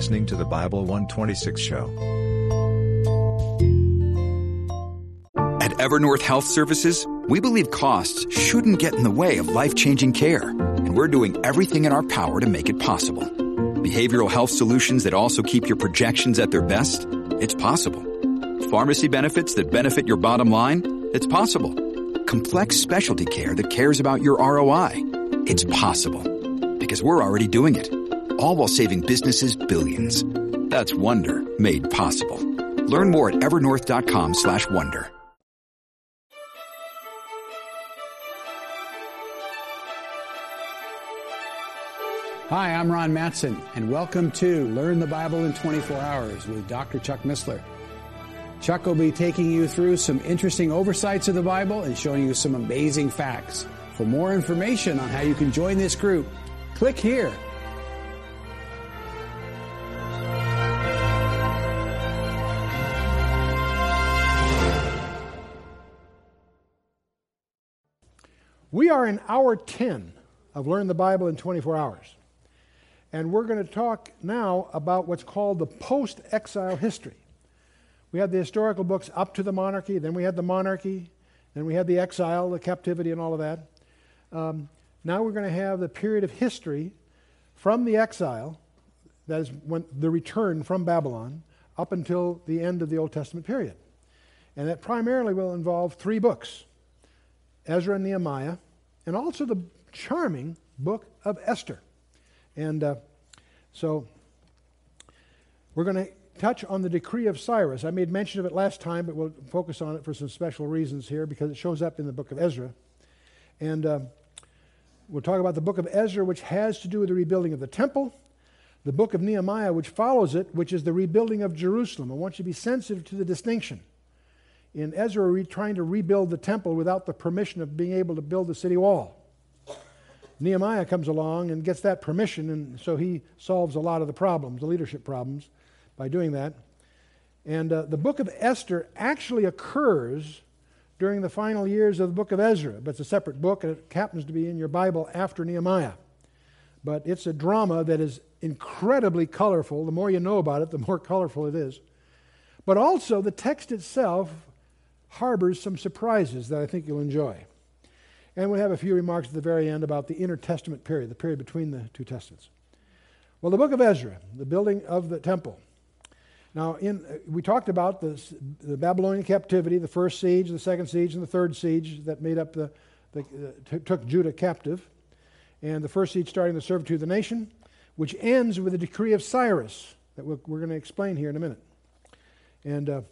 listening to the Bible 126 show. At Evernorth Health Services, we believe costs shouldn't get in the way of life-changing care, and we're doing everything in our power to make it possible. Behavioral health solutions that also keep your projections at their best? It's possible. Pharmacy benefits that benefit your bottom line? It's possible. Complex specialty care that cares about your ROI? It's possible. Because we're already doing it. All while saving businesses billions. That's Wonder made possible. Learn more at evernorth.com/wonder. Hi, I'm Ron Mattson, and welcome to Learn the Bible in 24 Hours with Dr. Chuck Missler. Chuck will be taking you through some interesting oversights of the Bible and showing you some amazing facts. For more information on how you can join this group, click here. We are in hour 10 of Learn the Bible in 24 Hours. And we're going to talk now about what's called the post-exile history. We had the historical books up to the monarchy, then we had the monarchy, then we had the exile, the captivity, and all of that. Now we're going to have the period of history from the exile, that is when the return from Babylon, up until the end of the Old Testament period. And that primarily will involve three books, Ezra and Nehemiah, and also the charming book of Esther. And so we're going to touch on the decree of Cyrus. I made mention of it last time, but we'll focus on it for some special reasons here because it shows up in the book of Ezra. And we'll talk about the book of Ezra, which has to do with the rebuilding of the temple, the book of Nehemiah, which follows it, which is the rebuilding of Jerusalem. I want you to be sensitive to the distinction. In Ezra, we're trying to rebuild the temple without the permission of being able to build the city wall. Nehemiah comes along and gets that permission, and so he solves a lot of the problems, the leadership problems, by doing that. And the book of Esther actually occurs during the final years of the book of Ezra, but it's a separate book, and it happens to be in your Bible after Nehemiah. But it's a drama that is incredibly colorful. The more you know about it, the more colorful it is. But also, the text itself harbors some surprises that I think you'll enjoy. And we'll have a few remarks at the very end about the intertestament period, the period between the two testaments. Well, the book of Ezra, the building of the temple. Now, we talked about the Babylonian captivity, the first siege, the second siege, and the third siege that made up took Judah captive. And the first siege starting the servitude of the nation, which ends with the decree of Cyrus that we're going to explain here in a minute. And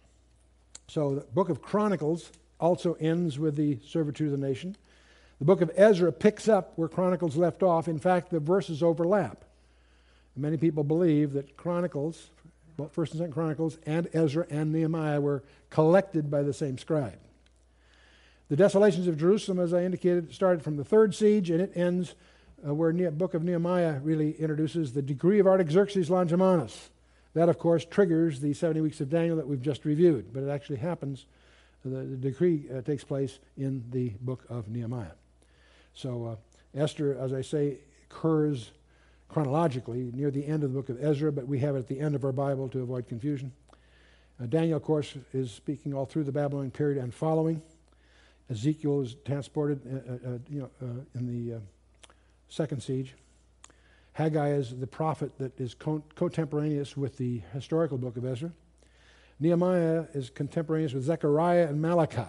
so the book of Chronicles also ends with the servitude of the nation. The book of Ezra picks up where Chronicles left off. In fact, the verses overlap. Many people believe that Chronicles, well, 1st and 2nd Chronicles, and Ezra and Nehemiah were collected by the same scribe. The desolations of Jerusalem, as I indicated, started from the third siege, and it ends where the book of Nehemiah really introduces the decree of Artaxerxes Longimanus. That, of course, triggers the 70 weeks of Daniel that we've just reviewed, but it actually happens. The decree takes place in the book of Nehemiah. So Esther, as I say, occurs chronologically near the end of the book of Ezra, but we have it at the end of our Bible to avoid confusion. Daniel, of course, is speaking all through the Babylonian period and following. Ezekiel is transported in the second siege. Haggai is the prophet that is contemporaneous with the historical book of Ezra. Nehemiah is contemporaneous with Zechariah and Malachi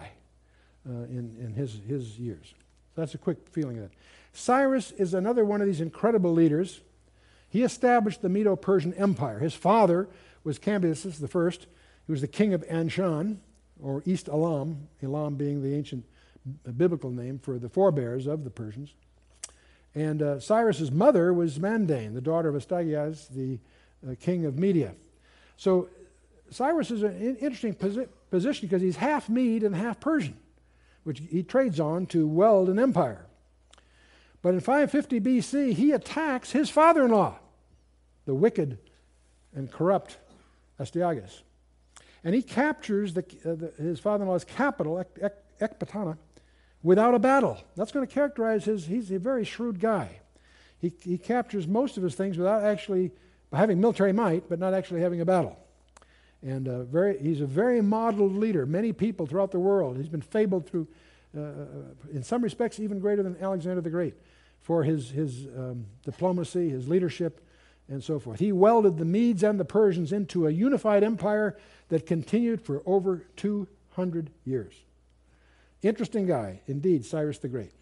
in his years. So that's a quick feeling of that. Cyrus is another one of these incredible leaders. He established the Medo-Persian Empire. His father was Cambyses I. He was the king of Anshan, or East Elam, Elam being the ancient biblical name for the forebears of the Persians. And Cyrus's mother was Mandane, the daughter of Astyages, the king of Media. So Cyrus is an interesting position because he's half Mede and half Persian, which he trades on to weld an empire. But in 550 BC, he attacks his father-in-law, the wicked and corrupt Astyages. And he captures his father-in-law's capital, Ecbatana, without a battle. That's going to characterize he's a very shrewd guy. He captures most of his things without actually by having military might, but not actually having a battle. And he's a very modeled leader. Many people throughout the world, he's been fabled through, in some respects, even greater than Alexander the Great, for his diplomacy, his leadership, and so forth. He welded the Medes and the Persians into a unified empire that continued for over 200 years. Interesting guy, indeed, Cyrus the Great.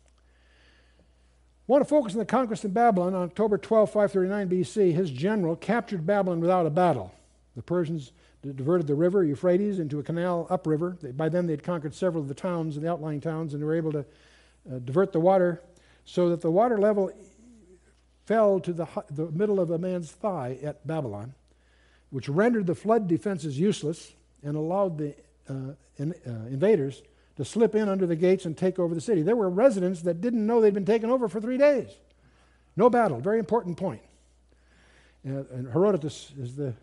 I want to focus on the conquest of Babylon. On October 12, 539 BC, his general captured Babylon without a battle. The Persians diverted the river Euphrates into a canal upriver. By then they'd conquered several of the towns and the outlying towns, and they were able to divert the water so that the water level fell to the middle of a man's thigh at Babylon, which rendered the flood defenses useless and allowed the invaders to slip in under the gates and take over the city. There were residents that didn't know they'd been taken over for 3 days. No battle, very important point. And Herodotus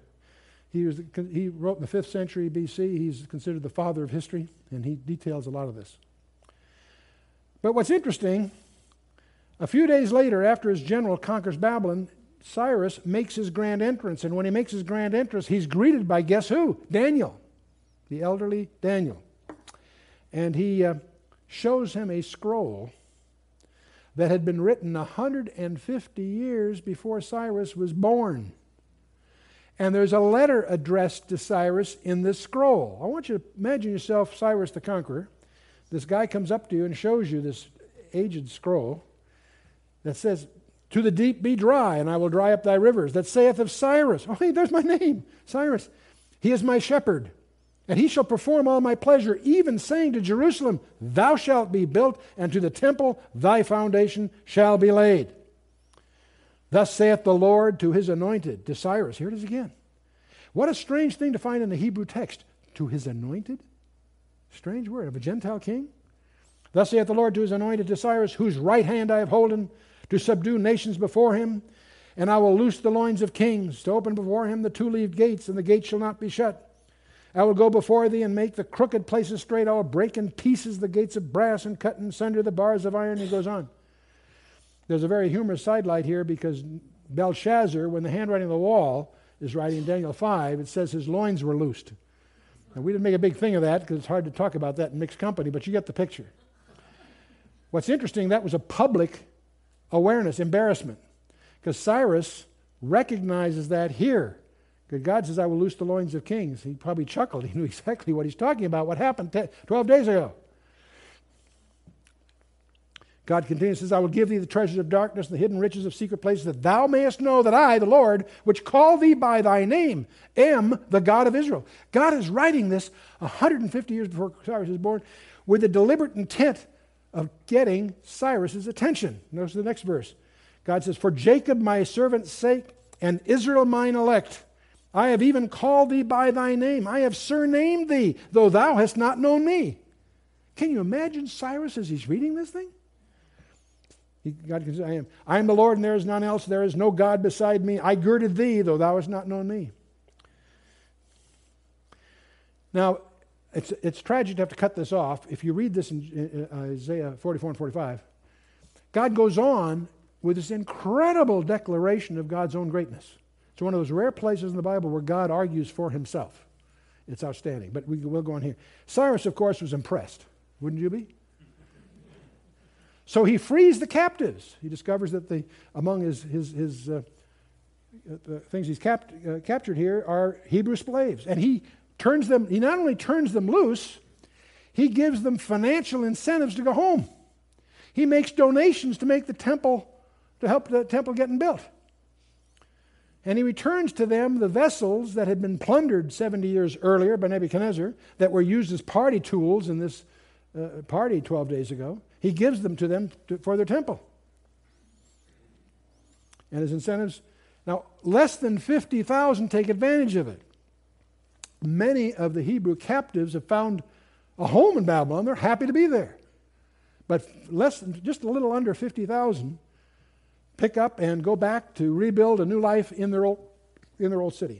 he wrote in the 5th century BC. He's considered the father of history, and he details a lot of this. But what's interesting, a few days later, after his general conquers Babylon, Cyrus makes his grand entrance. And when he makes his grand entrance, he's greeted by, guess who? Daniel, the elderly Daniel. And he shows him a scroll that had been written 150 years before Cyrus was born. And there's a letter addressed to Cyrus in this scroll. I want you to imagine yourself Cyrus the Conqueror. This guy comes up to you and shows you this aged scroll that says, "To the deep be dry, and I will dry up thy rivers. That saith of Cyrus." Oh, hey, there's my name, Cyrus. "He is my shepherd, and he shall perform all my pleasure, even saying to Jerusalem, Thou shalt be built, and to the temple thy foundation shall be laid. Thus saith the Lord to his anointed," to Cyrus. Here it is again. What a strange thing to find in the Hebrew text. To his anointed? Strange word, of a Gentile king? "Thus saith the Lord to his anointed, to Cyrus, whose right hand I have holden, to subdue nations before him. And I will loose the loins of kings, to open before him the two-leaved gates, and the gates shall not be shut. I will go before thee and make the crooked places straight. I will break in pieces the gates of brass and cut in sunder the bars of iron." He goes on. There's a very humorous sidelight here, because Belshazzar, when the handwriting on the wall is writing in Daniel 5, it says his loins were loosed. And we didn't make a big thing of that because it's hard to talk about that in mixed company, but you get the picture. What's interesting, that was a public awareness, embarrassment, because Cyrus recognizes that here. God says, "I will loose the loins of kings." He probably chuckled. He knew exactly what he's talking about, what happened 12 days ago. God continues, says, "I will give thee the treasures of darkness and the hidden riches of secret places, that thou mayest know that I, the Lord, which call thee by thy name, am the God of Israel." God is writing this 150 years before Cyrus is born with the deliberate intent of getting Cyrus's attention. Notice the next verse. God says, "For Jacob my servant's sake, and Israel mine elect, I have even called thee by thy name. I have surnamed thee, though thou hast not known me." Can you imagine Cyrus as he's reading this thing? God can say, I am the Lord, and there is none else. There is no God beside me. I girded thee, though thou hast not known me. Now, it's tragic to have to cut this off. If you read this in Isaiah 44 and 45, God goes on with this incredible declaration of God's own greatness. It's one of those rare places in the Bible where God argues for himself. It's outstanding, but we'll go on here. Cyrus, of course, was impressed. Wouldn't you be? So he frees the captives. He discovers that among his things he's captured here are Hebrew slaves. And he not only turns them loose, he gives them financial incentives to go home. He makes donations to make the temple, to help the temple getting built. And he returns to them the vessels that had been plundered 70 years earlier by Nebuchadnezzar, that were used as party tools in this party 12 days ago. He gives them to them for their temple. And his incentives. Now, less than 50,000 take advantage of it. Many of the Hebrew captives have found a home in Babylon. They're happy to be there. But just a little under 50,000 pick up and go back to rebuild a new life in their old city.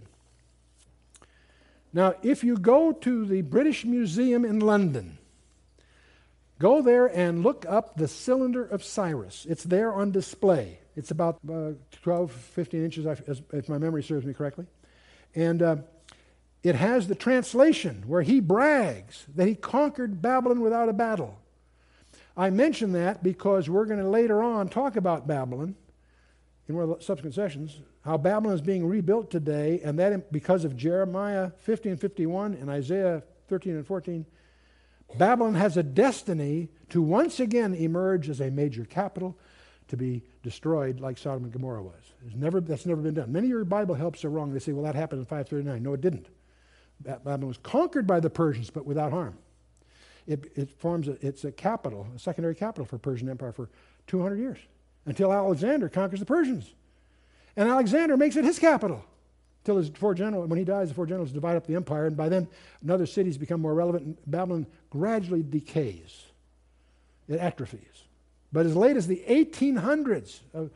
Now, if you go to the British Museum in London, Go there and look up the cylinder of Cyrus. It's there on display. It's about 12, 15 inches, if my memory serves me correctly. And it has the translation where he brags that he conquered Babylon without a battle. I mention that because we're going to later on talk about Babylon in one of the subsequent sessions, how Babylon is being rebuilt today, and that because of Jeremiah 50 and 51 and Isaiah 13 and 14, Babylon has a destiny to once again emerge as a major capital to be destroyed like Sodom and Gomorrah was. That's never been done. Many of your Bible helps are wrong. They say, well, that happened in 539. No, it didn't. Babylon was conquered by the Persians, but without harm. It's a capital, a secondary capital for Persian Empire for 200 years, until Alexander conquers the Persians. And Alexander makes it his capital. Until his four generals, when he dies, the four generals divide up the empire, and by then other cities become more relevant, and Babylon gradually decays. It atrophies. But as late as the 1800s, in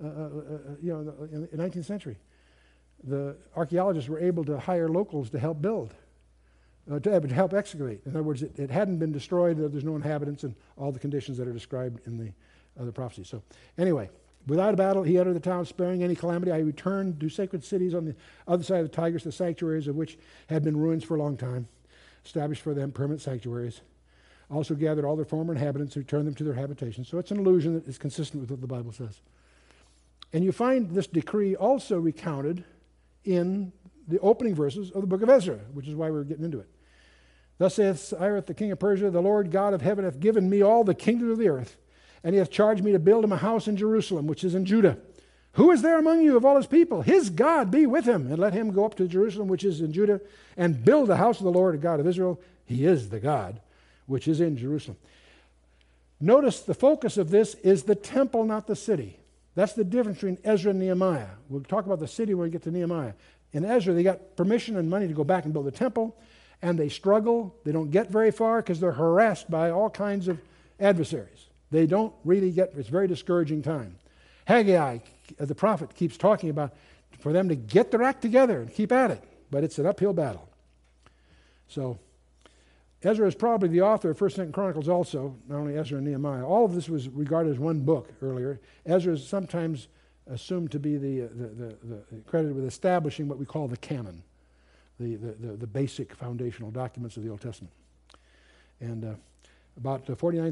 the 19th century, the archaeologists were able to hire locals to help build, to help excavate. In other words, it hadn't been destroyed, there's no inhabitants, and all the conditions that are described in the other prophecies. So anyway, without a battle, he entered the town, sparing any calamity. I returned to sacred cities on the other side of the Tigris, the sanctuaries of which had been ruins for a long time, established for them permanent sanctuaries. Also gathered all their former inhabitants, returned them to their habitations. So it's an allusion that is consistent with what the Bible says. And you find this decree also recounted in the opening verses of the book of Ezra, which is why we're getting into it. Thus saith Cyrus, the king of Persia, the Lord God of heaven hath given me all the kingdoms of the earth, and he hath charged me to build him a house in Jerusalem, which is in Judah. Who is there among you of all his people? His God be with him, and let him go up to Jerusalem, which is in Judah, and build the house of the Lord, the God of Israel. He is the God which is in Jerusalem. Notice the focus of this is the temple, not the city. That's the difference between Ezra and Nehemiah. We'll talk about the city when we get to Nehemiah. In Ezra, they got permission and money to go back and build the temple, and they struggle. They don't get very far because they're harassed by all kinds of adversaries. They don't really get, it's a very discouraging time. Haggai, the prophet, keeps talking about for them to get their act together and keep at it, but it's an uphill battle. So, Ezra is probably the author of 1st and 2nd Chronicles also, not only Ezra and Nehemiah. All of this was regarded as one book earlier. Ezra is sometimes assumed to be the credited with establishing what we call the canon, the basic foundational documents of the Old Testament. And about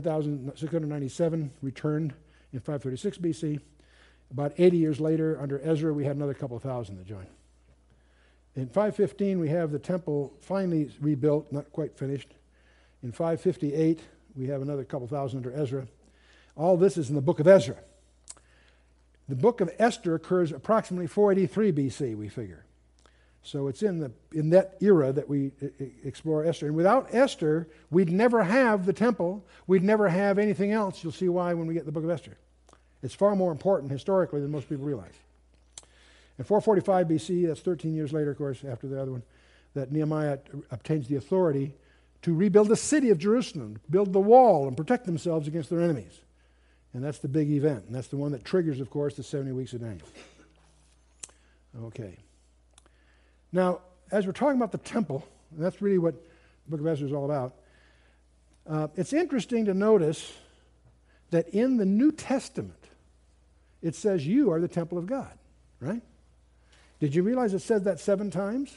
49,697 returned in 536 BC. About 80 years later, under Ezra, we had another couple thousand that joined. In 515, we have the temple finally rebuilt, not quite finished. In 558, we have another couple thousand under Ezra. All this is in the book of Ezra. The book of Esther occurs approximately 483 BC, we figure. So it's in that era that we explore Esther. And without Esther, we'd never have the temple. We'd never have anything else. You'll see why when we get the book of Esther. It's far more important historically than most people realize. In 445 BC, that's 13 years later, of course, after the other one, that Nehemiah obtains the authority to rebuild the city of Jerusalem, build the wall, and protect themselves against their enemies. And that's the big event. And that's the one that triggers, of course, the 70 weeks of Daniel. Okay. Now, as we're talking about the temple, and that's really what the book of Ezra is all about, it's interesting to notice that in the New Testament, it says you are the temple of God, right? Did you realize it says that 7 times?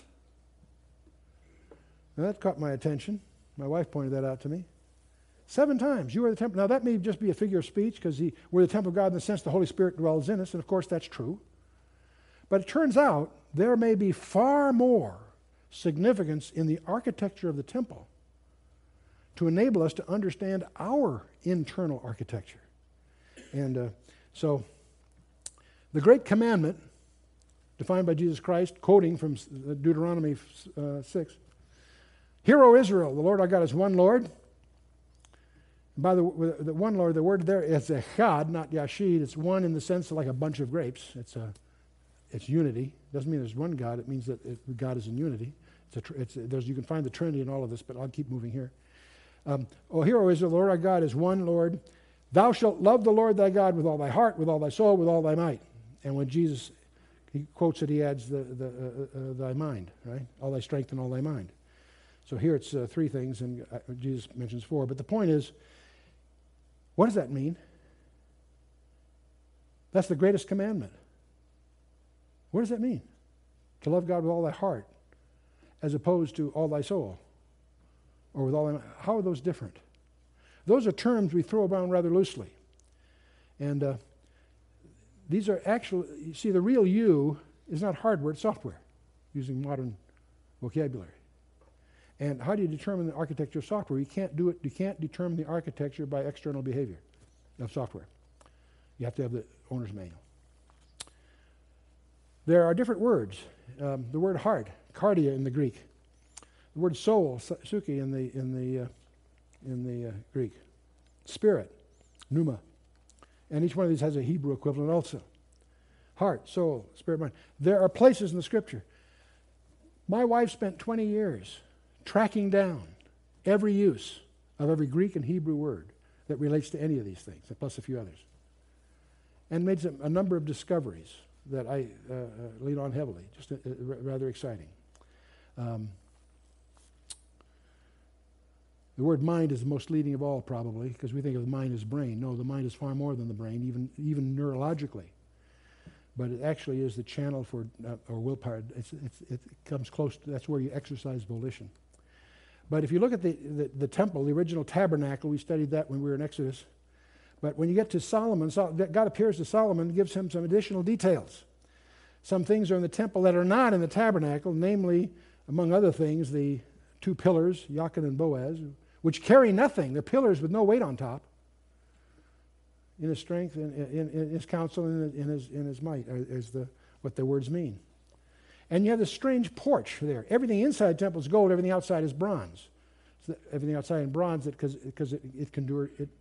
Now, that caught my attention. My wife pointed that out to me. 7 times, you are the temple. Now, that may just be a figure of speech because we're the temple of God in the sense the Holy Spirit dwells in us, and of course that's true. But it turns out there may be far more significance in the architecture of the temple to enable us to understand our internal architecture. And so, the great commandment, defined by Jesus Christ, quoting from Deuteronomy 6, Hear, O Israel, the Lord our God is one Lord. And by the one Lord, the word there is echad, not yashid. It's one in the sense of like a bunch of grapes. It's unity. It doesn't mean there's one God. It means that God is in unity. You can find the Trinity in all of this, but I'll keep moving here. O hear, O Israel, the Lord our God is one Lord. Thou shalt love the Lord thy God with all thy heart, with all thy soul, with all thy might. And when Jesus, he quotes it, he adds thy mind, right? All thy strength and all thy mind. So here it's 3 things, and Jesus mentions 4. But the point is, What does that mean? That's the greatest commandment. What does that mean? To love God with all thy heart, as opposed to all thy soul, or with all thy mind. How are those different? Those are terms we throw around rather loosely. And these are actual, you see, the real you is not hardware, it's software, using modern vocabulary. And how do you determine the architecture of software? You can't do it, you can't determine the architecture by external behavior of software. You have to have the owner's manual. There are different words. The word heart, cardia in the Greek. The word soul, psyche in the Greek. Spirit, pneuma. And each one of these has a Hebrew equivalent also. Heart, soul, spirit, mind. There are places in the Scripture. My wife spent 20 years tracking down every use of every Greek and Hebrew word that relates to any of these things, plus a few others. And made a number of discoveries that I lean on heavily, just rather exciting. The word mind is the most leading of all, probably, because we think of the mind as brain. No, the mind is far more than the brain, even neurologically. But it actually is the channel for, or willpower. It comes close to, that's where you exercise volition. But if you look at the temple, the original tabernacle, we studied that when we were in Exodus. But when you get to Solomon, God appears to Solomon and gives him some additional details. Some things are in the temple that are not in the tabernacle, namely, among other things, the two pillars, Jachin and Boaz, which carry nothing. They're pillars with no weight on top. In his strength, in his counsel, in his might, is what the words mean. And you have this strange porch there. Everything inside the temple is gold. Everything outside is bronze. So everything outside in bronze, because it can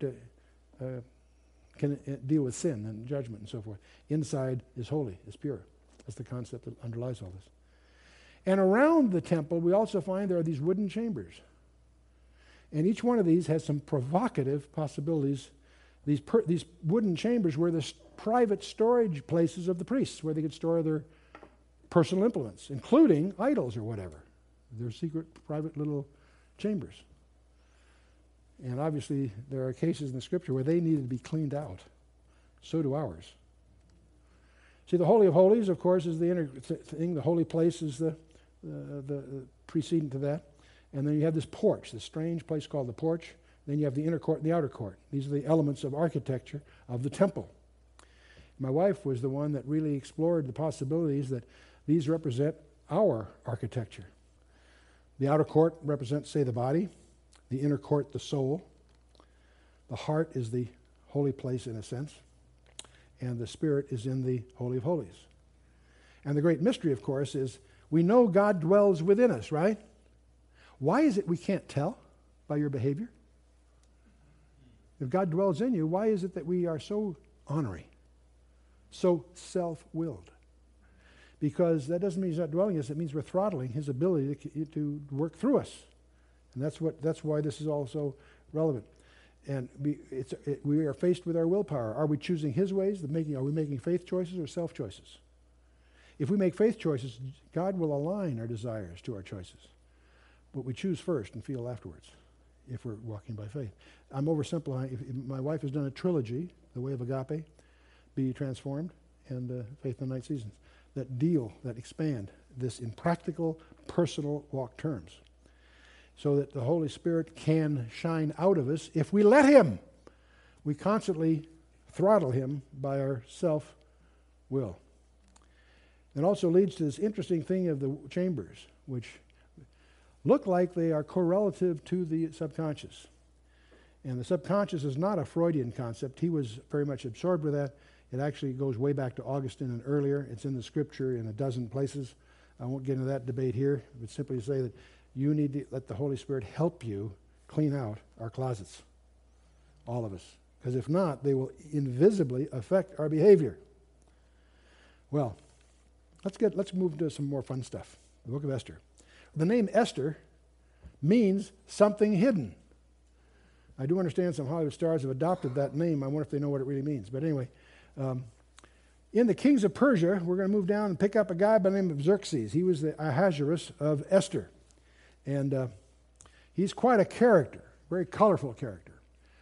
deal with sin and judgment and so forth. Inside is holy, is pure. That's the concept that underlies all this. And around the temple, we also find there are these wooden chambers. And each one of these has some provocative possibilities. These wooden chambers were the private storage places of the priests, where they could store their personal implements, including idols or whatever. They're secret, private little chambers. And obviously, there are cases in the Scripture where they needed to be cleaned out. So do ours. See, the Holy of Holies, of course, is the inner thing. The holy place is the precedent to that. And then you have this porch, this strange place called the porch. Then you have the inner court and the outer court. These are the elements of architecture of the temple. My wife was the one that really explored the possibilities that these represent our architecture. The outer court represents, say, the body. The inner court, the soul. The heart is the holy place in a sense. And the spirit is in the Holy of Holies. And the great mystery, of course, is we know God dwells within us, right? Why is it we can't tell by your behavior? If God dwells in you, why is it that we are so ornery, so self-willed? Because that doesn't mean he's not dwelling in us. It means we're throttling his ability to work through us. And that's why this is all so relevant. And we are faced with our willpower. Are we choosing his ways? Are we making faith choices or self choices? If we make faith choices, God will align our desires to our choices. But we choose first and feel afterwards, if we're walking by faith. I'm oversimplifying. If my wife has done a trilogy, The Way of Agape, Be Transformed, and Faith in the Night Seasons, that expand this in practical, personal walk terms, so that the Holy Spirit can shine out of us if we let him. We constantly throttle him by our self-will. It also leads to this interesting thing of the chambers, which look like they are correlative to the subconscious. And the subconscious is not a Freudian concept. He was very much absorbed with that. It actually goes way back to Augustine and earlier. It's in the Scripture in a dozen places. I won't get into that debate here, but simply say that you need to let the Holy Spirit help you clean out our closets, all of us. Because if not, they will invisibly affect our behavior. Well, let's move to some more fun stuff. The book of Esther. The name Esther means something hidden. I do understand some Hollywood stars have adopted that name. I wonder if they know what it really means. But anyway, in the Kings of Persia, we're going to move down and pick up a guy by the name of Xerxes. He was the Ahasuerus of Esther. And he's quite a character, very colorful character.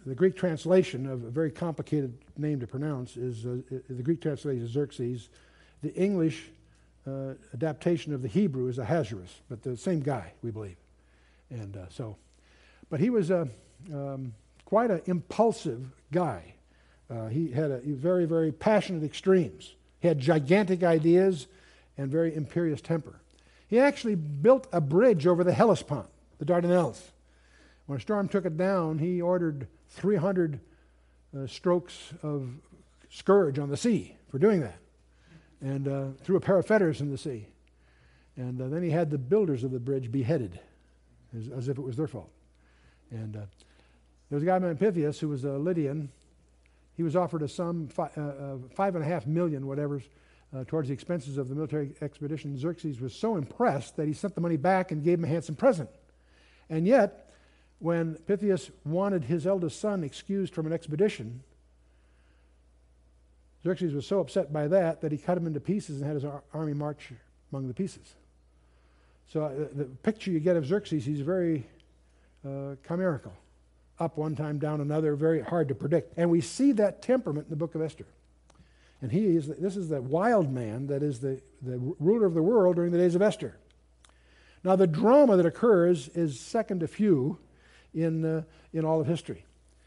the Greek translation of a very complicated name to pronounce is the Greek translation is Xerxes. The English adaptation of the Hebrew is Ahasuerus, but the same guy, we believe. And but he was quite an impulsive guy. He had very, very passionate extremes. He had gigantic ideas and very imperious temper. He actually built a bridge over the Hellespont, the Dardanelles. When a storm took it down, he ordered 300 strokes of scourge on the sea for doing that, and threw a pair of fetters in the sea. And then he had the builders of the bridge beheaded, as if it was their fault. And there was a guy named Pythias who was a Lydian. He was offered a sum, $5.5 million, whatever, towards the expenses of the military expedition. Xerxes was so impressed that he sent the money back and gave him a handsome present. And yet, when Pythias wanted his eldest son excused from an expedition, Xerxes was so upset by that he cut him into pieces and had his army march among the pieces. So the picture you get of Xerxes, he's very chimerical. Up one time, down another, very hard to predict. And we see that temperament in the book of Esther. And this is the wild man that is the ruler of the world during the days of Esther. Now the drama that occurs is second to few in all of history.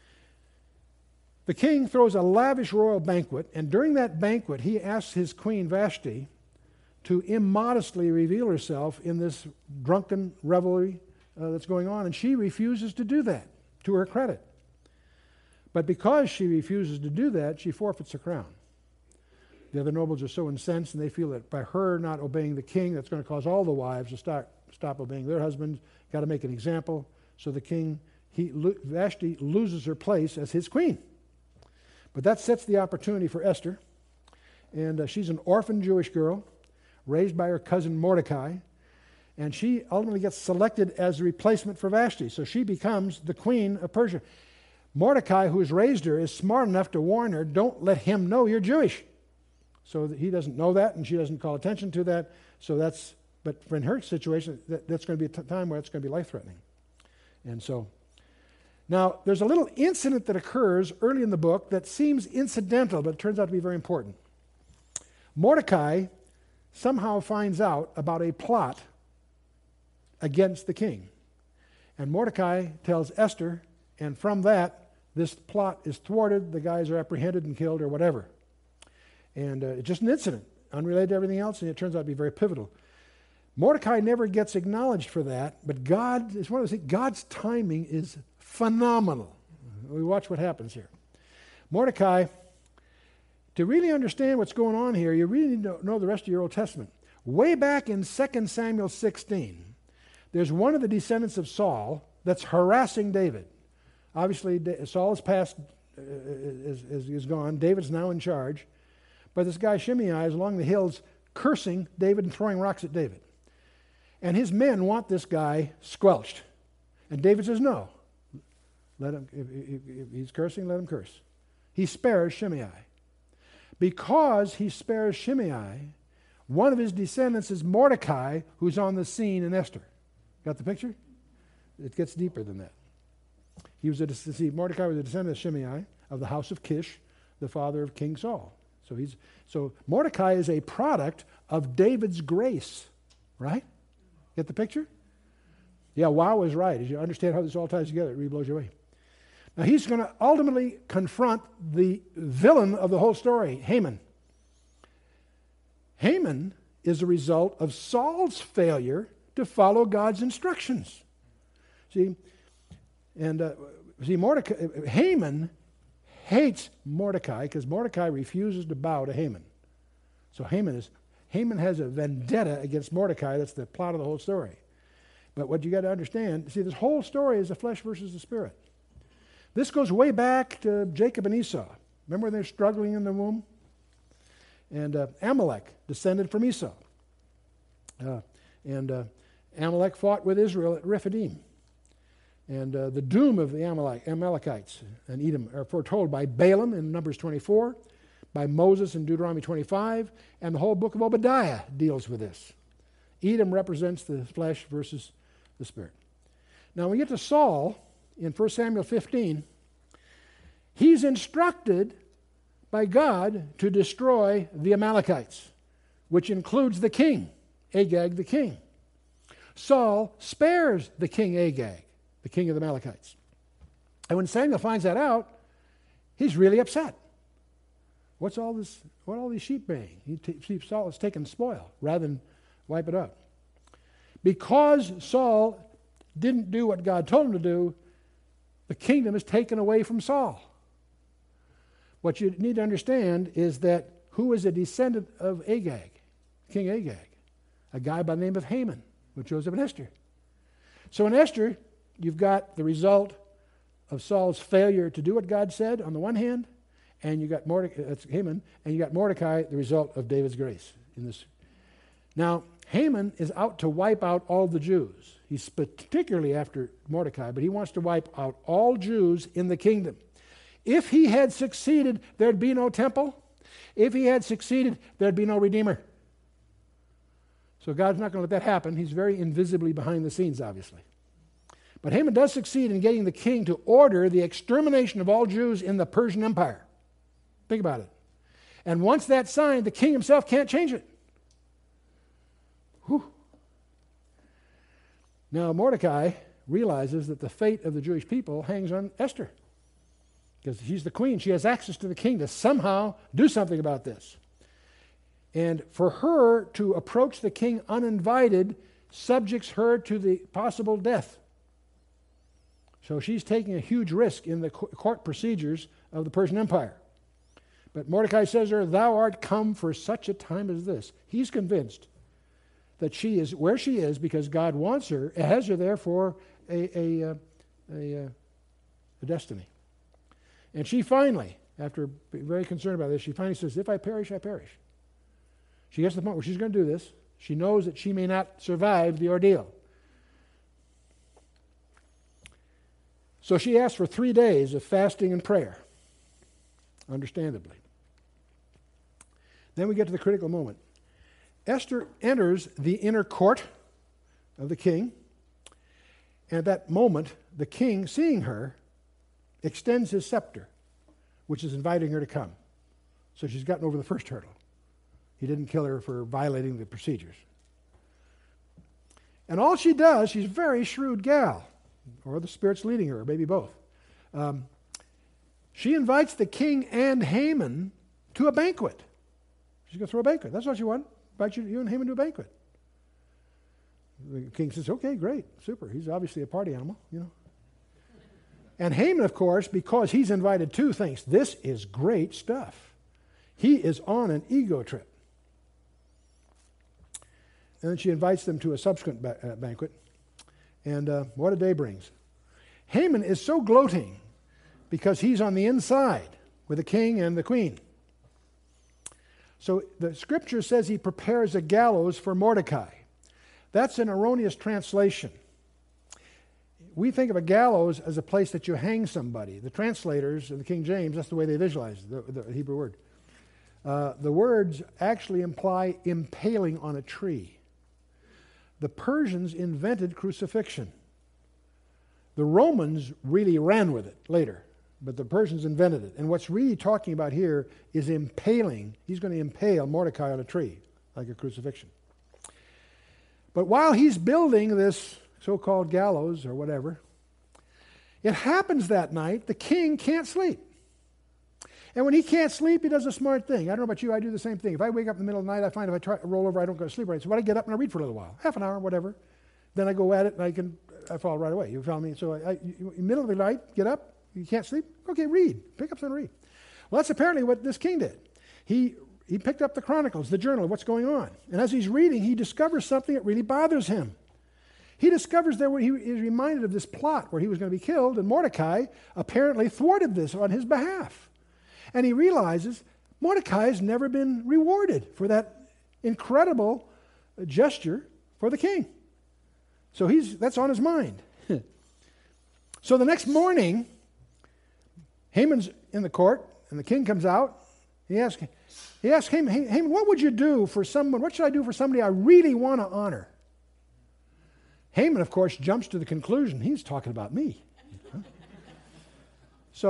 The king throws a lavish royal banquet, and during that banquet he asks his queen Vashti to immodestly reveal herself in this drunken revelry that's going on, and she refuses to do that, to her credit. But because she refuses to do that, she forfeits her crown. The other nobles are so incensed, and they feel that by her not obeying the king, that's going to cause all the wives to stop obeying their husbands. Got to make an example. So the king, Vashti loses her place as his queen. But that sets the opportunity for Esther. And she's an orphan Jewish girl, raised by her cousin Mordecai. And she ultimately gets selected as a replacement for Vashti. So she becomes the queen of Persia. Mordecai, who has raised her, is smart enough to warn her, don't let him know you're Jewish. So he doesn't know that, and she doesn't call attention to that. But in her situation, that's going to be a time where it's going to be life-threatening. And so, now, there's a little incident that occurs early in the book that seems incidental, but it turns out to be very important. Mordecai somehow finds out about a plot against the king. And Mordecai tells Esther, and from that, this plot is thwarted, the guys are apprehended and killed or whatever. And it's just an incident, unrelated to everything else, and it turns out to be very pivotal. Mordecai never gets acknowledged for that, but God is one of those things. God's timing is phenomenal. We watch what happens here. Mordecai, to really understand what's going on here, you really need to know the rest of your Old Testament. Way back in 2 Samuel 16, there's one of the descendants of Saul that's harassing David. Obviously, Saul is passed, is gone. David's now in charge. But this guy Shimei is along the hills cursing David and throwing rocks at David. And his men want this guy squelched. And David says, no. Let him, if he's cursing, let him curse. He spares Shimei. Because he spares Shimei, one of his descendants is Mordecai, who's on the scene in Esther. Got the picture? It gets deeper than that. Mordecai was a descendant of Shimei, of the house of Kish, the father of King Saul. So Mordecai is a product of David's grace, right? Get the picture? Yeah, wow is right. As you understand how this all ties together, it really blows you away. Now he's going to ultimately confront the villain of the whole story, Haman. Haman is a result of Saul's failure to follow God's instructions. Haman hates Mordecai because Mordecai refuses to bow to Haman. So Haman has a vendetta against Mordecai. That's the plot of the whole story. But what you got to understand, this whole story is the flesh versus the spirit. This goes way back to Jacob and Esau. Remember when they're struggling in the womb? And Amalek descended from Esau. Amalek fought with Israel at Rephidim. And the doom of the Amalekites and Edom are foretold by Balaam in Numbers 24, by Moses in Deuteronomy 25, and the whole book of Obadiah deals with this. Edom represents the flesh versus the spirit. Now, when we get to Saul in 1 Samuel 15, he's instructed by God to destroy the Amalekites, which includes the king, Agag the king. Saul spares the king Agag, the king of the Amalekites. And when Samuel finds that out, he's really upset. What all these sheep baying? Saul is taking spoil rather than wipe it out. Because Saul didn't do what God told him to do, the kingdom is taken away from Saul. What you need to understand is that who is a descendant of Agag? King Agag. A guy by the name of Haman, with Joseph and Esther. So in Esther, you've got the result of Saul's failure to do what God said on the one hand, and you got that's Haman, and you got Mordecai, the result of David's grace in this. Now, Haman is out to wipe out all the Jews. He's particularly after Mordecai, but he wants to wipe out all Jews in the kingdom. If he had succeeded, there'd be no temple. If he had succeeded, there'd be no Redeemer. So God's not going to let that happen. He's very invisibly behind the scenes, obviously. But Haman does succeed in getting the king to order the extermination of all Jews in the Persian Empire. Think about it. And once that's signed, the king himself can't change it. Whew. Now Mordecai realizes that the fate of the Jewish people hangs on Esther. Because she's the queen. She has access to the king to somehow do something about this. And for her to approach the king uninvited subjects her to the possible death. So she's taking a huge risk in the court procedures of the Persian Empire. But Mordecai says to her, "Thou art come for such a time as this." He's convinced that she is where she is because God wants her, has her there for a destiny. And she finally, after being very concerned about this, she finally says, "If I perish, I perish." She gets to the point where she's going to do this. She knows that she may not survive the ordeal. So she asks for 3 days of fasting and prayer, understandably. Then we get to the critical moment. Esther enters the inner court of the king. And at that moment, the king, seeing her, extends his scepter, which is inviting her to come. So she's gotten over the first hurdle. He didn't kill her for violating the procedures. And all she does, she's a very shrewd gal, or the Spirit's leading her, or maybe both. She invites the king and Haman to a banquet. She's going to throw a banquet. That's what she wants. Invite you and Haman to a banquet. The king says, "Okay, great, super." He's obviously a party animal, And Haman, of course, because he's invited too, thinks this is great stuff. He is on an ego trip. And then she invites them to a subsequent banquet. And what a day brings. Haman is so gloating because he's on the inside with the king and the queen. So the scripture says he prepares a gallows for Mordecai. That's an erroneous translation. We think of a gallows as a place that you hang somebody. The translators of the King James, that's the way they visualize the Hebrew word. The words actually imply impaling on a tree. The Persians invented crucifixion. The Romans really ran with it later, but the Persians invented it. And what's really talking about here is impaling. He's going to impale Mordecai on a tree, like a crucifixion. But while he's building this so-called gallows or whatever, it happens that night the king can't sleep. And when he can't sleep, he does a smart thing. I don't know about you, I do the same thing. If I wake up in the middle of the night, I find if I try to roll over, I don't go to sleep right. So when I get up and I read for a little while, half an hour, whatever. Then I go at it and I fall right away. You follow me? So in the middle of the night, get up, you can't sleep? Okay, read. Pick up something and read. Well, that's apparently what this king did. He picked up the Chronicles, the journal of what's going on. And as he's reading, he discovers something that really bothers him. He discovers that he is reminded of this plot where he was going to be killed, and Mordecai apparently thwarted this on his behalf. And he realizes Mordecai has never been rewarded for that incredible gesture for the king. So that's on his mind. So the next morning, Haman's in the court, and the king comes out. He asks Haman, "What would you do for someone? What should I do for somebody I really want to honor?" Haman, of course, jumps to the conclusion he's talking about me. So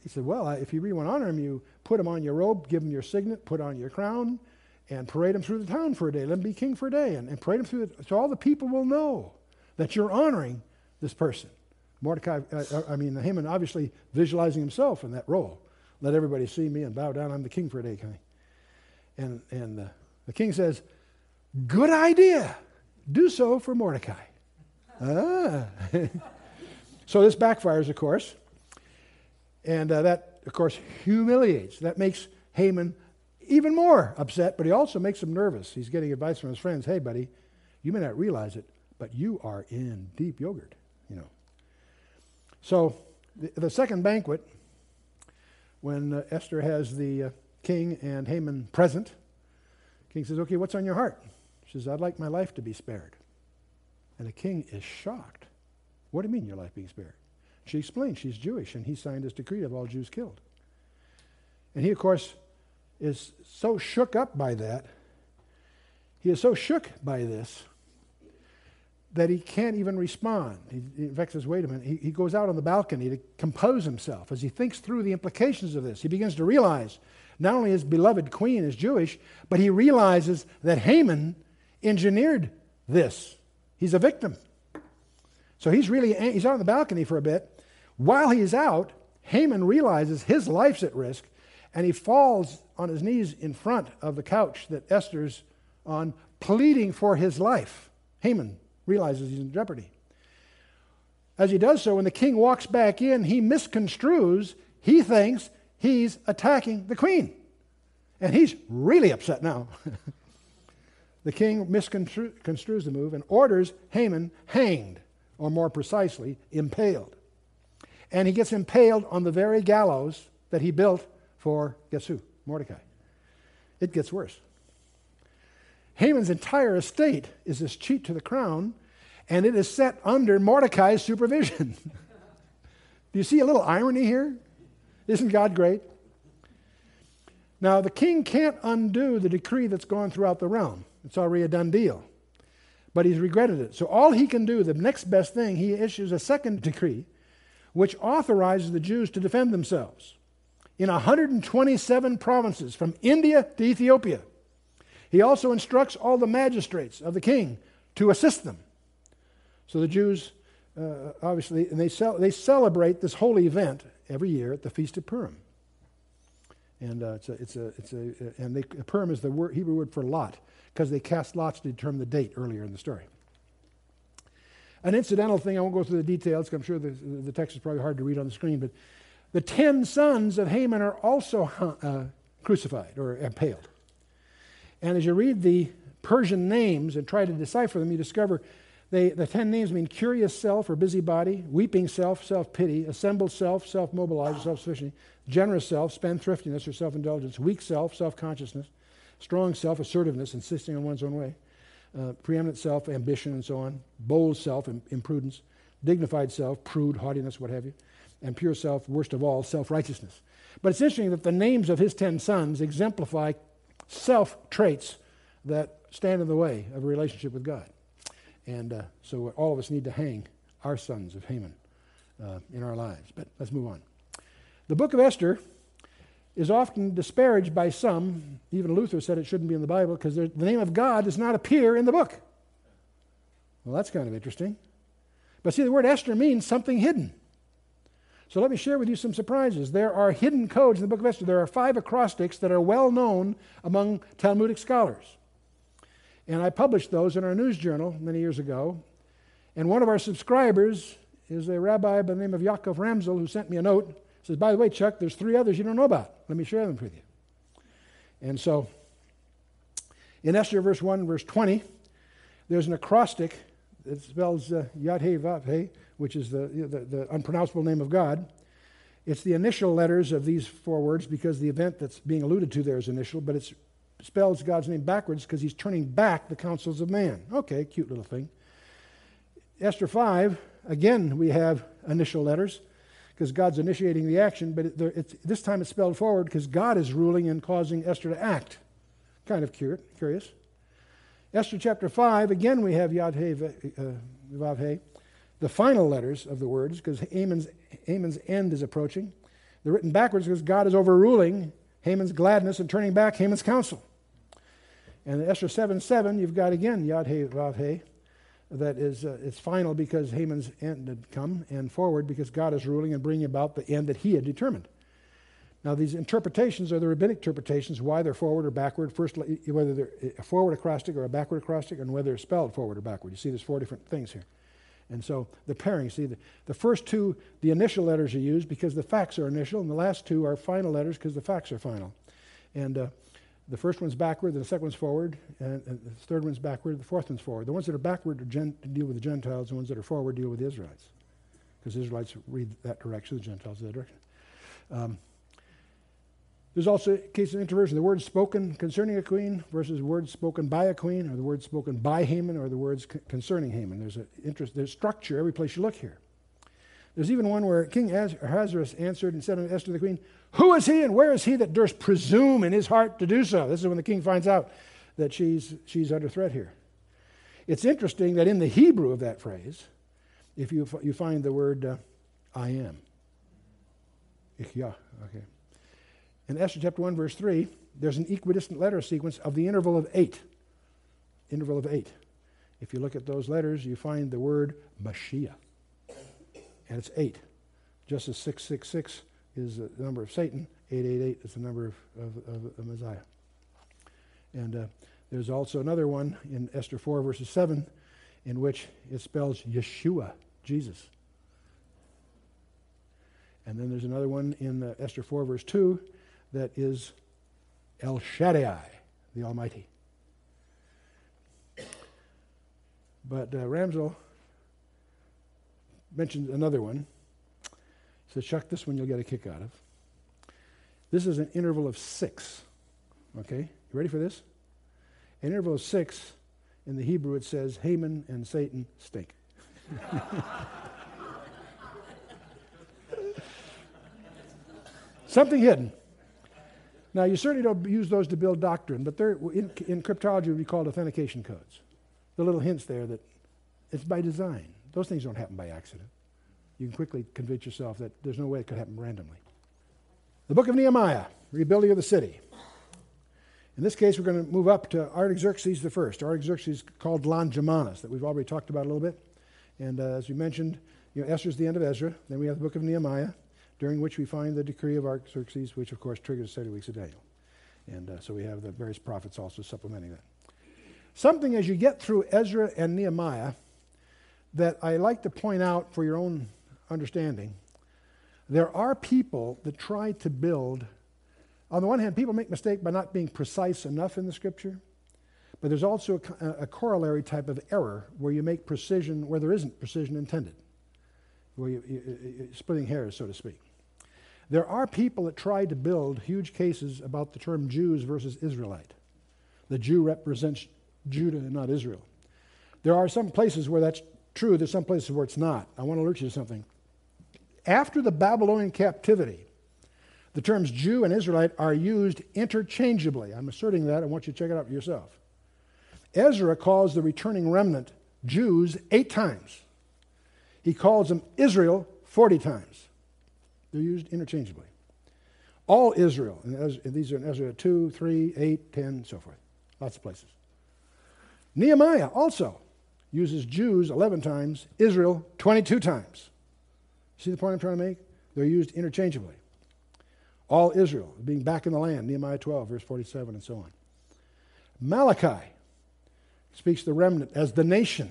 He said, well, if you really want to honor him, you put him on your robe, give him your signet, put on your crown, and parade him through the town for a day. Let him be king for a day, and parade him through so all the people will know that you're honoring this person. Haman obviously visualizing himself in that role. Let everybody see me and bow down. I'm the king for a day. And the king says, good idea. Do so for Mordecai. So this backfires, of course. And that, of course, humiliates. That makes Haman even more upset, but he also makes him nervous. He's getting advice from his friends. Hey, buddy, you may not realize it, but you are in deep yogurt, So the second banquet, when Esther has the king and Haman present, the king says, okay, what's on your heart? She says, I'd like my life to be spared. And the king is shocked. What do you mean your life being spared? She explains she's Jewish, and he signed this decree of all Jews killed. And he, of course, is so shook up by that. He is so shook by this that he can't even respond. He in fact says, wait a minute. He goes out on the balcony to compose himself. As he thinks through the implications of this, he begins to realize not only his beloved queen is Jewish, but he realizes that Haman engineered this. He's a victim. So he's out on the balcony for a bit. While he's out, Haman realizes his life's at risk, and he falls on his knees in front of the couch that Esther's on, pleading for his life. Haman realizes he's in jeopardy. As he does so, when the king walks back in, he misconstrues. He thinks he's attacking the queen. And he's really upset now. The king misconstrues the move and orders Haman hanged, or more precisely, impaled. And he gets impaled on the very gallows that he built for, guess who? Mordecai. It gets worse. Haman's entire estate is this cheat to the crown, and it is set under Mordecai's supervision. Do you see a little irony here? Isn't God great? Now, the king can't undo the decree that's gone throughout the realm. It's already a done deal. But he's regretted it. So all he can do, the next best thing, he issues a second decree which authorizes the Jews to defend themselves in 127 provinces from India to Ethiopia. He also instructs all the magistrates of the king to assist them. So the Jews, obviously, and they celebrate this holy event every year at the Feast of Purim. And Purim is the Hebrew word for lot, because they cast lots to determine the date earlier in the story. An incidental thing, I won't go through the details, because I'm sure the text is probably hard to read on the screen, but the 10 sons of Haman are also crucified or impaled. And as you read the Persian names and try to decipher them, you discover the 10 names mean curious self or busybody, weeping self, self-pity, assembled self, self-mobilized, self-sufficient, generous self, spendthriftiness or self-indulgence, weak self, self-consciousness, strong self, assertiveness, insisting on one's own way, preeminent self, ambition, and so on, bold self, imprudence, dignified self, prude, haughtiness, what have you, and pure self, worst of all, self-righteousness. But it's interesting that the names of his 10 sons exemplify self-traits that stand in the way of a relationship with God. And so all of us need to hang our sons of Haman in our lives. But let's move on. The book of Esther is often disparaged by some. Even Luther said it shouldn't be in the Bible because the name of God does not appear in the book. Well, that's kind of interesting. But see, the word Esther means something hidden. So let me share with you some surprises. There are hidden codes in the book of Esther. There are 5 acrostics that are well known among Talmudic scholars. And I published those in our news journal many years ago. And one of our subscribers is a rabbi by the name of Yaakov Ramsel, who sent me a note. He says, by the way, Chuck, there's 3 others you don't know about. Let me share them with you. And so in Esther verse 1, verse 20, there's an acrostic that spells Yad-Heh-Vav-Heh, which is the unpronounceable name of God. It's the initial letters of these 4 words because the event that's being alluded to there is initial, but it spells God's name backwards because he's turning back the counsels of man. Okay, cute little thing. Esther 5, again, we have initial letters because God's initiating the action, but this time it's spelled forward because God is ruling and causing Esther to act. Kind of curious. Esther chapter 5, again we have Yad-Heh-Vav-Heh, the final letters of the words, because Haman's end is approaching. They're written backwards because God is overruling Haman's gladness and turning back Haman's counsel. And in Esther 7:7, you've got again Yod-Heh, Vav-Heh. That is, it's final because Haman's end had come, and forward because God is ruling and bringing about the end that he had determined. Now, these interpretations are the rabbinic interpretations, why they're forward or backward, first whether they're a forward acrostic or a backward acrostic, and whether they're spelled forward or backward. You see there's 4 different things here. And so the pairing, see, the first 2, the initial letters are used because the facts are initial, and the last 2 are final letters because the facts are final. And the first one's backward, the second one's forward, and the third one's backward, the fourth one's forward. The ones that are backward deal with the Gentiles, the ones that are forward deal with the Israelites. Because the Israelites read that direction, the Gentiles that direction. There's also a case of introversion. The words spoken concerning a queen versus words spoken by a queen, or the words spoken by Haman, or the words concerning Haman. There's structure every place you look here. There's even one where King Ahasuerus answered and said unto Esther the queen, "Who is he and where is he that durst presume in his heart to do so?" This is when the king finds out that she's under threat here. It's interesting that in the Hebrew of that phrase, if you find the word I am. Ichya, okay. In Esther chapter 1, verse 3, there's an equidistant letter sequence of the interval of 8. Interval of 8. If you look at those letters, you find the word Mashiach. And it's 8. Just as 666 is the number of Satan, 888 is the number of Messiah. And there's also another one in Esther 4, verses 7, in which it spells Yeshua, Jesus. And then there's another one in Esther 4, verse 2, that is El Shaddai, the Almighty. But Ramsell mentioned another one. So Chuck, this one you'll get a kick out of. This is an interval of 6. Okay? You ready for this? An interval of 6, in the Hebrew it says, Haman and Satan stink. Something hidden. Now, you certainly don't use those to build doctrine, but they're in cryptology would be called authentication codes. The little hints there that it's by design. Those things don't happen by accident. You can quickly convince yourself that there's no way it could happen randomly. The book of Nehemiah, rebuilding of the city. In this case, we're going to move up to Artaxerxes the First. Artaxerxes called Longimanus, that we've already talked about a little bit. And as we mentioned, Esther's the end of Ezra. Then we have the book of Nehemiah, during which we find the decree of Artaxerxes, which of course triggers 70 weeks of Daniel. And so we have the various prophets also supplementing that. Something as you get through Ezra and Nehemiah that I like to point out for your own understanding. There are people that try to build, on the one hand, people make mistake by not being precise enough in the scripture, but there's also a corollary type of error where you make precision where there isn't precision intended, where you're splitting hairs, so to speak. There are people that try to build huge cases about the term Jews versus Israelite. The Jew represents Judah and not Israel. There are some places where that's true. There's some places where it's not. I want to alert you to something. After the Babylonian captivity, the terms Jew and Israelite are used interchangeably. I'm asserting that. I want you to check it out for yourself. Ezra calls the returning remnant Jews 8 times. He calls them Israel 40 times. They're used interchangeably. All Israel, and these are in Ezra 2, 3, 8, 10, and so forth. Lots of places. Nehemiah also uses Jews 11 times, Israel 22 times. See the point I'm trying to make? They're used interchangeably. All Israel, being back in the land, Nehemiah 12, verse 47, and so on. Malachi speaks the remnant as the nation,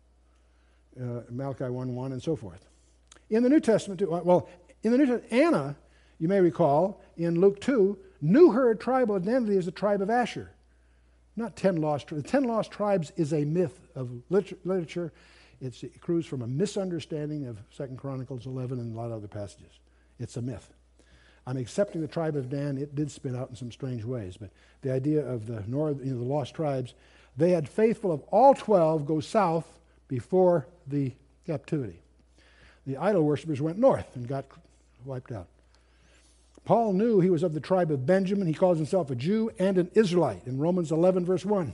Malachi 1:1, and so forth. In the New Testament, in the New Testament, Anna, you may recall, in Luke 2, knew her tribal identity as the tribe of Asher. Not 10 lost tribes. The 10 lost tribes is a myth of literature. It accrues from a misunderstanding of 2 Chronicles 11 and a lot of other passages. It's a myth. I'm accepting the tribe of Dan. It did spin out in some strange ways, but the idea of the lost tribes, they had faithful of all 12 go south before the captivity. The idol worshippers went north and got wiped out. Paul knew he was of the tribe of Benjamin. He calls himself a Jew and an Israelite in Romans 11, verse 1.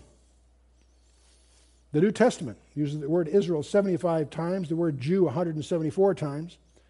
The New Testament uses the word Israel 75 times, the word Jew 174 times.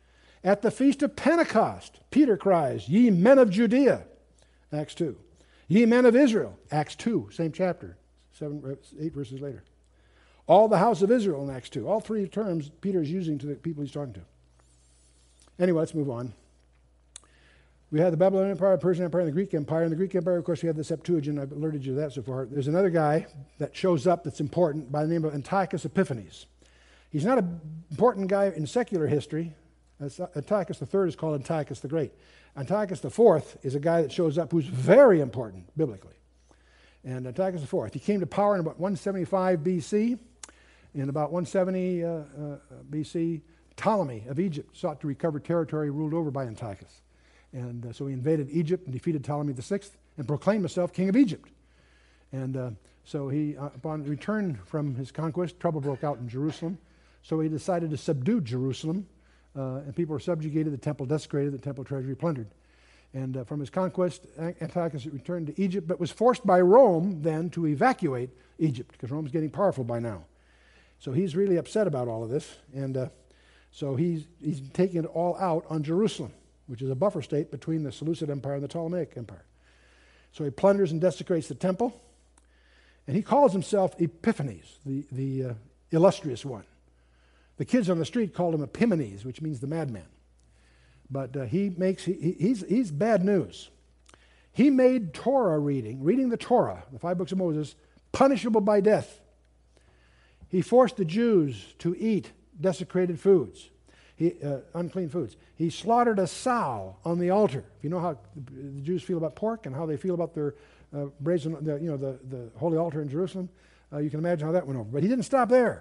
At the feast of Pentecost, Peter cries, "Ye men of Judea," Acts 2. "Ye men of Israel," Acts 2, same chapter, 8 verses later. "All the house of Israel," in Acts 2. All three terms Peter is using to the people he's talking to. Anyway, let's move on. We had the Babylonian Empire, the Persian Empire, and the Greek Empire. In the Greek Empire, of course, we have the Septuagint. I've alerted you to that so far. There's another guy that shows up that's important by the name of Antiochus Epiphanes. He's not an important guy in secular history. Antiochus III is called Antiochus the Great. Antiochus IV is a guy that shows up who's very important biblically. And Antiochus IV, he came to power in about 175 BC. In about 170 BC, Ptolemy of Egypt sought to recover territory ruled over by Antiochus. And so he invaded Egypt and defeated Ptolemy VI and proclaimed himself king of Egypt. And so he, upon return from his conquest, trouble broke out in Jerusalem. So he decided to subdue Jerusalem, and people were subjugated, the temple desecrated, the temple treasury plundered. And from his conquest, Antiochus returned to Egypt, but was forced by Rome then to evacuate Egypt, because Rome's getting powerful by now. So he's really upset about all of this, and so he's taking it all out on Jerusalem, which is a buffer state between the Seleucid Empire and the Ptolemaic Empire. So he plunders and desecrates the temple, and he calls himself Epiphanes, the illustrious one. The kids on the street called him Epimanes, which means the madman. But he's bad news. He made Torah reading the Torah, the 5 books of Moses, punishable by death. He forced the Jews to eat desecrated foods, unclean foods. He slaughtered a sow on the altar. If you know how the Jews feel about pork and how they feel about their the holy altar in Jerusalem, you can imagine how that went over. But he didn't stop there.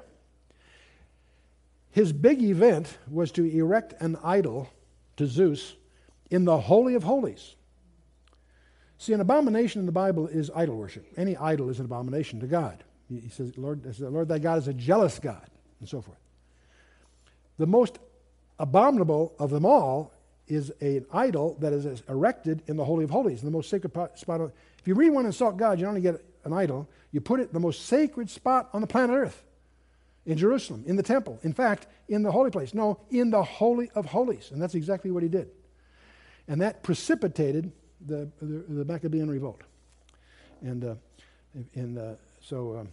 His big event was to erect an idol to Zeus in the Holy of Holies. See, an abomination in the Bible is idol worship. Any idol is an abomination to God. He says, Lord thy God is a jealous God, and so forth. The most abominable of them all is an idol that is erected in the Holy of Holies, in the most sacred spot. If you really want to insult God, you don't only get an idol, you put it in the most sacred spot on the planet Earth, in Jerusalem, in the temple. In fact, in the holy place. No, in the Holy of Holies. And that's exactly what he did. And that precipitated the Maccabean revolt. And so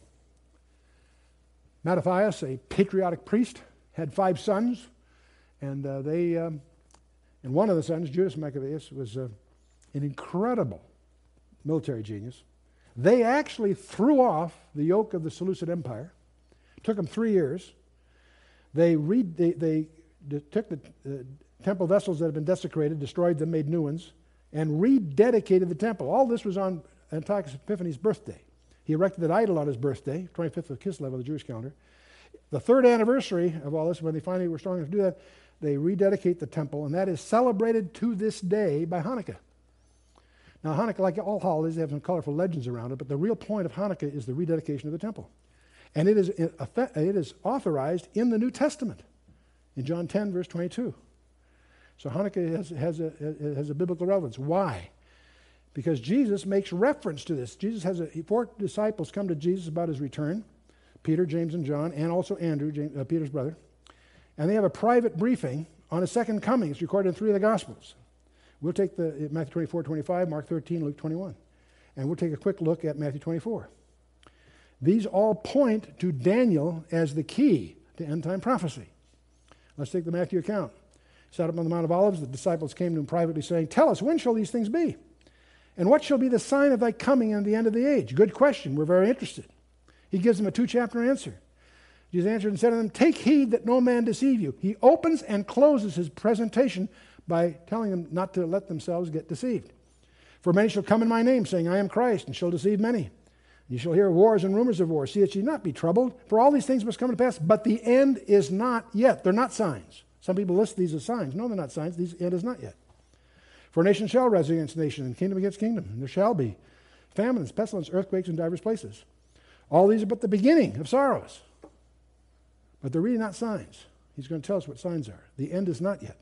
Mattathias, a patriotic priest, had 5 sons, and and one of the sons, Judas Maccabeus, was an incredible military genius. They actually threw off the yoke of the Seleucid Empire. Took them 3 years. They took the temple vessels that had been desecrated, destroyed them, made new ones, and rededicated the temple. All this was on Antiochus Epiphanes' birthday. He erected an idol on his birthday, 25th of Kislev of the Jewish calendar. The 3rd anniversary of all this, when they finally were strong enough to do that, they rededicate the temple, and that is celebrated to this day by Hanukkah. Now, Hanukkah, like all holidays, they have some colorful legends around it, but the real point of Hanukkah is the rededication of the temple. And it is authorized in the New Testament, in John 10, verse 22. So Hanukkah has a biblical relevance. Why? Because Jesus makes reference to this. Jesus has 4 disciples come to Jesus about his return, Peter, James, and John, and also Andrew, Peter's brother. And they have a private briefing on his second coming. It's recorded in 3 of the Gospels. We'll take Matthew 24, 25, Mark 13, Luke 21. And we'll take a quick look at Matthew 24. These all point to Daniel as the key to end-time prophecy. Let's take the Matthew account. Sat up on the Mount of Olives, the disciples came to him privately saying, "Tell us, when shall these things be? And what shall be the sign of thy coming and the end of the age?" Good question. We're very interested. He gives them a 2-chapter answer. Jesus answered and said to them, "Take heed that no man deceive you." He opens and closes his presentation by telling them not to let themselves get deceived. "For many shall come in my name, saying, I am Christ, and shall deceive many. You shall hear wars and rumors of wars. See that ye not be troubled, for all these things must come to pass, but the end is not yet." They're not signs. Some people list these as signs. No, they're not signs. The end is not yet. "For nation shall rise against nation, and kingdom against kingdom. And there shall be famines, pestilence, earthquakes in divers places. All these are but the beginning of sorrows." But they're really not signs. He's going to tell us what signs are. The end is not yet.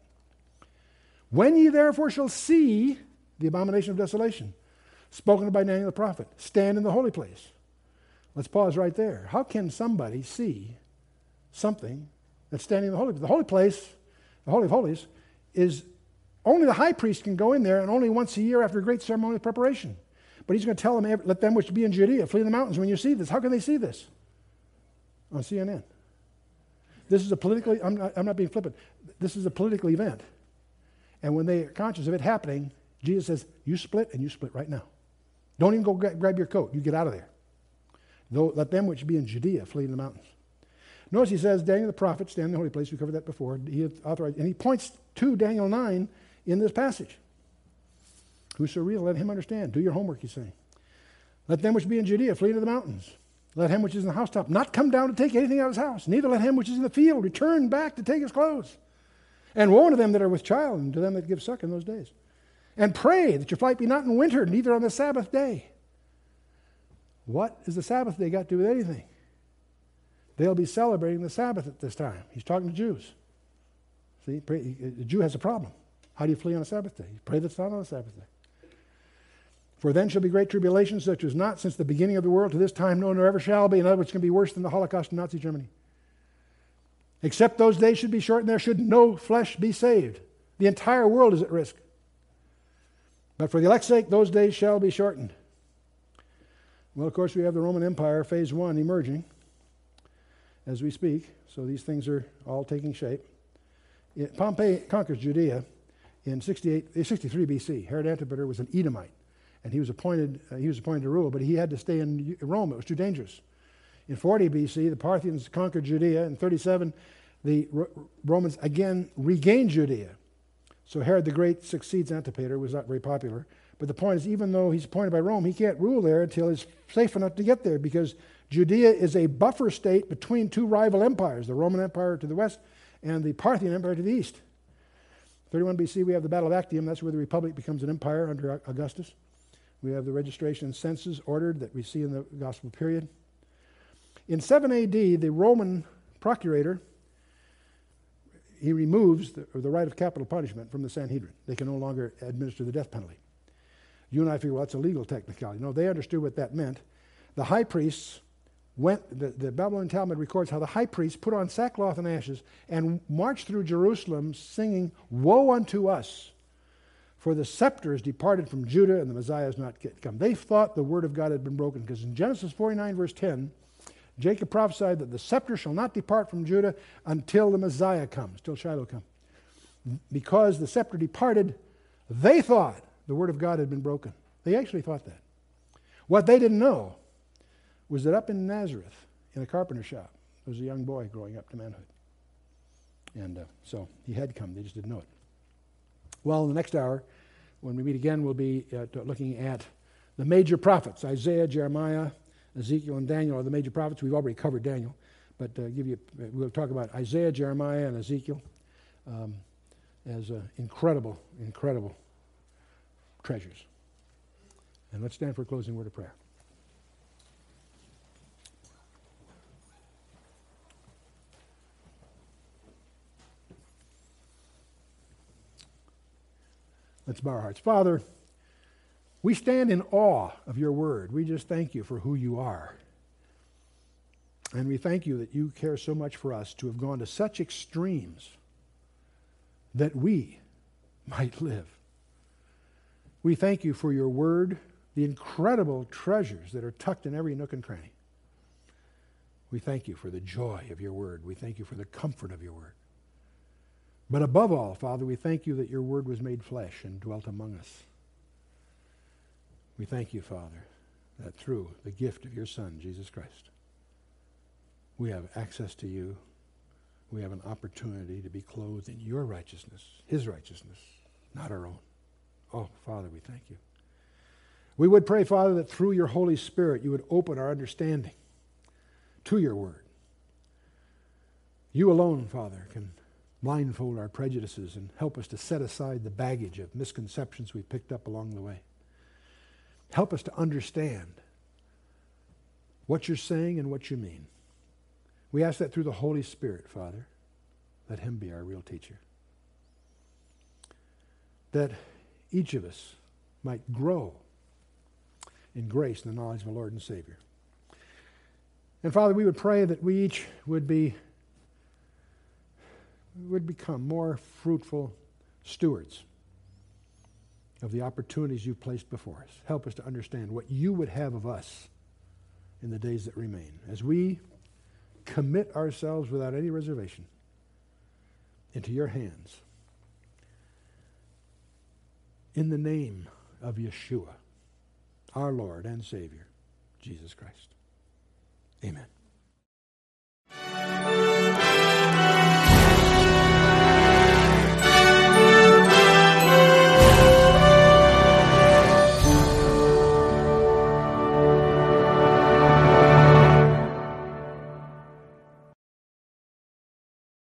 "When ye therefore shall see the abomination of desolation, spoken by Daniel the prophet, stand in the holy place." Let's pause right there. How can somebody see something that's standing in the holy place? The holy place, the Holy of Holies, is only the high priest can go in there, and only once a year after a great ceremony of preparation. But he's going to tell them, let them which be in Judea flee the mountains when you see this. How can they see this? On CNN. This is a political, I'm not being flippant. This is a political event. And when they are conscious of it happening, Jesus says, you split, and you split right now. Don't even go grab your coat. You get out of there. Though, let them which be in Judea flee in the mountains. Notice he says, Daniel the prophet, stand in the holy place. We covered that before. He authorized, and he points to Daniel 9 in this passage. Whoso real, let him understand. Do your homework, he's saying. Let them which be in Judea flee into the mountains. Let him which is in the housetop not come down to take anything out of his house. Neither let him which is in the field return back to take his clothes. And woe to them that are with child, and to them that give suck in those days. And pray that your flight be not in winter, neither on the Sabbath day. What has the Sabbath day got to do with anything? They'll be celebrating the Sabbath at this time. He's talking to Jews. See, the Jew has a problem. How do you flee on a Sabbath day? You pray that it's not on a Sabbath day. For then shall be great tribulation, such as not since the beginning of the world to this time, no, nor ever shall be. In other words, it's going to be worse than the Holocaust in Nazi Germany. Except those days should be shortened, there should no flesh be saved. The entire world is at risk. But for the elect's sake, those days shall be shortened. Well, of course, we have the Roman Empire, phase 1, emerging as we speak. So these things are all taking shape. Pompey conquers Judea in 63 BC. Herod Antipater was an Edomite, and he was appointed to rule, but he had to stay in Rome. It was too dangerous. In 40 BC, the Parthians conquered Judea. In 37, the Romans again regained Judea. So Herod the Great succeeds Antipater, was not very popular. But the point is, even though he's appointed by Rome, he can't rule there until he's safe enough to get there, because Judea is a buffer state between two rival empires, the Roman Empire to the west and the Parthian Empire to the east. 31 BC, we have the Battle of Actium. That's where the Republic becomes an empire under Augustus. We have the registration and census ordered that we see in the Gospel period. In 7 AD, the Roman procurator, he removes the right of capital punishment from the Sanhedrin. They can no longer administer the death penalty. You and I figure, well, that's a legal technicality. No, they understood what that meant. The high priests the Babylonian Talmud records how the high priest put on sackcloth and ashes and marched through Jerusalem singing, "Woe unto us, for the scepter is departed from Judah and the Messiah has not yet come." They thought the word of God had been broken, because in Genesis 49, verse 10, Jacob prophesied that the scepter shall not depart from Judah until the Messiah comes, till Shiloh comes. Because the scepter departed, they thought the word of God had been broken. They actually thought that. What they didn't know was that up in Nazareth, in a carpenter shop, there was a young boy growing up to manhood. And so he had come, they just didn't know it. Well, in the next hour, when we meet again, we'll be looking at the major prophets. Isaiah, Jeremiah, Ezekiel, and Daniel are the major prophets. We've already covered Daniel, but we'll talk about Isaiah, Jeremiah, and Ezekiel as incredible, incredible treasures. And let's stand for a closing word of prayer. Let's bow our hearts. Father, we stand in awe of your word. We just thank you for who you are. And we thank you that you care so much for us to have gone to such extremes that we might live. We thank you for your word, the incredible treasures that are tucked in every nook and cranny. We thank you for the joy of your word. We thank you for the comfort of your word. But above all, Father, we thank you that your word was made flesh and dwelt among us. We thank you, Father, that through the gift of your Son, Jesus Christ, we have access to you. We have an opportunity to be clothed in your righteousness, his righteousness, not our own. Oh, Father, we thank you. We would pray, Father, that through your Holy Spirit you would open our understanding to your word. You alone, Father, can blindfold our prejudices and help us to set aside the baggage of misconceptions we picked up along the way. Help us to understand what you're saying and what you mean. We ask that through the Holy Spirit, Father. Let him be our real teacher. That each of us might grow in grace and the knowledge of our Lord and Savior. And Father, we would pray that we each would become more fruitful stewards of the opportunities you've placed before us. Help us to understand what you would have of us in the days that remain, as we commit ourselves without any reservation into your hands. In the name of Yeshua, our Lord and Savior, Jesus Christ. Amen.